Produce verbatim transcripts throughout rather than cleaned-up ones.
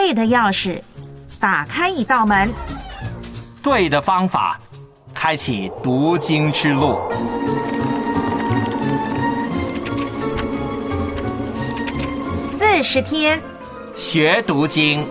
对的钥匙，打开一道门。 对的方法，开启读经之路。 四十天学读经。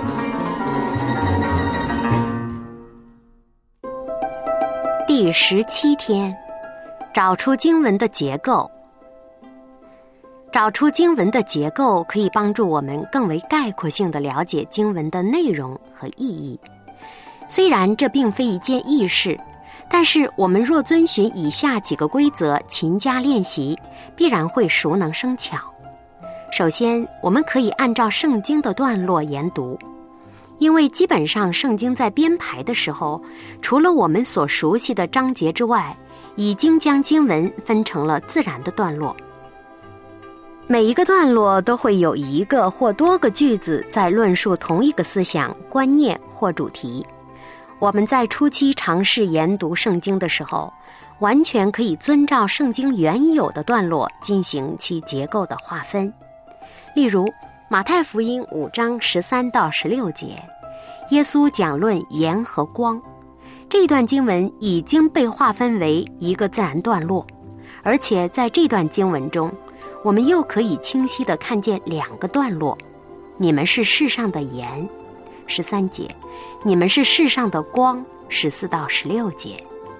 第十七天，找出经文的结构。找出经文的结构可以帮助我们更为概括性地了解经文的内容和意义。虽然这并非一件易事，但是我们若遵循以下几个规则勤加练习，必然会熟能生巧。首先，我们可以按照圣经的段落研读，因为基本上圣经在编排的时候，除了我们所熟悉的章节之外，已经将经文分成了自然的段落。每一个段落都会有一个或多个句子在论述同一个思想、观念或主题。我们在初期尝试研读圣经的时候，完全可以遵照圣经原有的段落进行其结构的划分。例如，马太福音五章十三到十六节，耶稣讲论盐和光，这段经文已经被划分为一个自然段落，而且在这段经文中，我们又可以清晰地看见两个段落：你们是世上的盐，十三节；你们是世上的光，十四到十六节。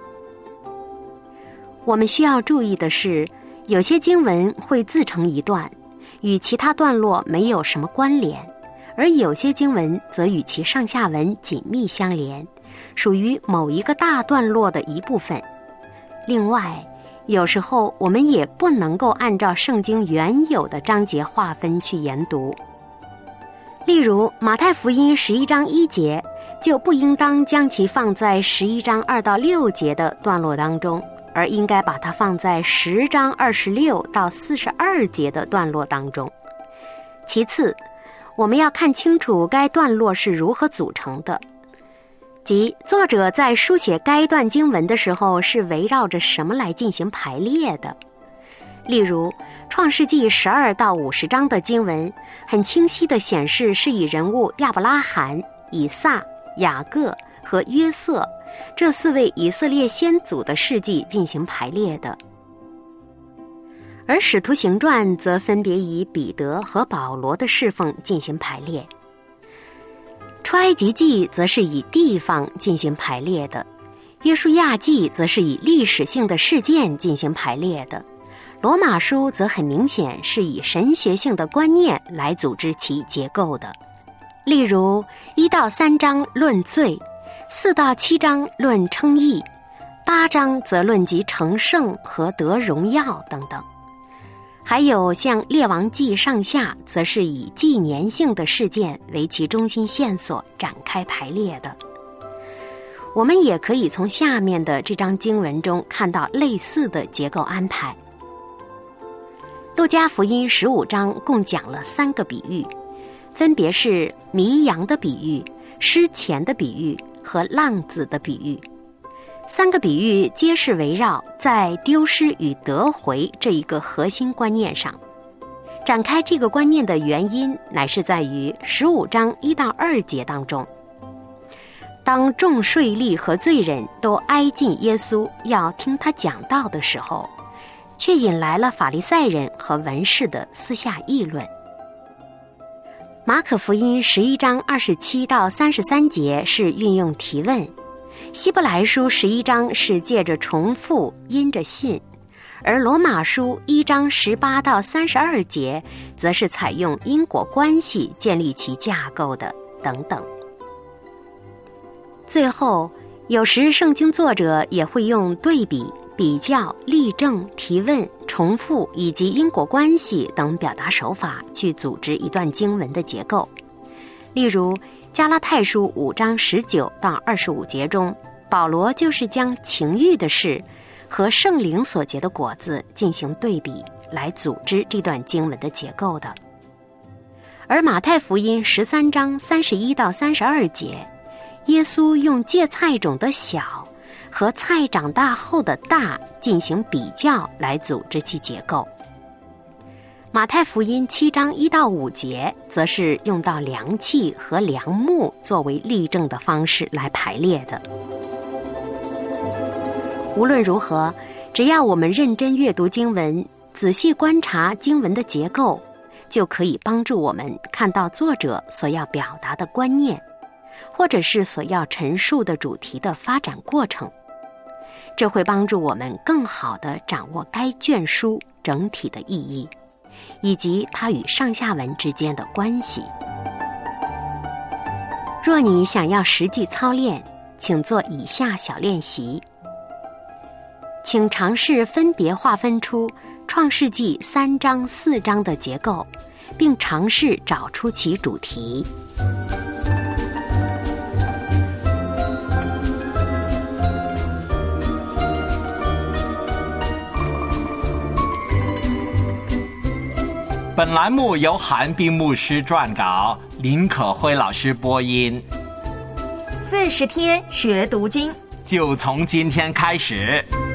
我们需要注意的是，有些经文会自成一段，与其他段落没有什么关联，而有些经文则与其上下文紧密相连，属于某一个大段落的一部分。另外，有时候我们也不能够按照圣经原有的章节划分去研读。例如，马太福音十一章一节就不应当将其放在十一章二到六节的段落当中，而应该把它放在十章二十六到四十二节的段落当中。其次，我们要看清楚该段落是如何组成的，即作者在书写该段经文的时候是围绕着什么来进行排列的。例如，创世纪十二到五十章的经文很清晰地显示是以人物亚伯拉罕、以撒、雅各和约瑟这四位以色列先祖的事迹进行排列的，而使徒行传则分别以彼得和保罗的侍奉进行排列。出埃及记则是以地方进行排列的，约书亚记则是以历史性的事件进行排列的，罗马书则很明显是以神学性的观念来组织其结构的。例如，一到三章论罪，四到七章论称义，八章则论及成圣和得荣耀等等。还有像列王记上下，则是以纪年性的事件为其中心线索展开排列的。我们也可以从下面的这章经文中看到类似的结构安排。路加福音十五章共讲了三个比喻，分别是迷羊的比喻、失钱的比喻和浪子的比喻。三个比喻皆是围绕在丢失与得回这一个核心观念上。展开这个观念的原因，乃是在于十五章一到二节当中，当众税吏和罪人都挨近耶稣要听他讲道的时候，却引来了法利赛人和文士的私下议论。马可福音十一章二十七到三十三节是运用提问，希伯来书十一章是借着重复因着信，而罗马书一章十八到三十二节则是采用因果关系建立其架构的等等。最后，有时圣经作者也会用对比、比较、例证、提问、重复以及因果关系等表达手法去组织一段经文的结构。例如，加拉太书五章十九到二十五节中，保罗就是将情欲的事和圣灵所结的果子进行对比，来组织这段经文的结构的。而马太福音十三章三十一到三十二节，耶稣用芥菜种的小和菜长大后的大进行比较来组织其结构。 马太福音七章一到五节，则是用到量器和量目作为例证的方式来排列的。无论如何，只要我们认真阅读经文，仔细观察经文的结构，就可以帮助我们看到作者所要表达的观念，或者是所要陈述的主题的发展过程。这会帮助我们更好地掌握该卷书整体的意义，以及它与上下文之间的关系。若你想要实际操练，请做以下小练习。请尝试分别划分出创世纪三章四章的结构，并尝试找出其主题。 本栏目由韩冰牧师撰稿，林可辉老师播音。 四十天学读经， 就从今天开始。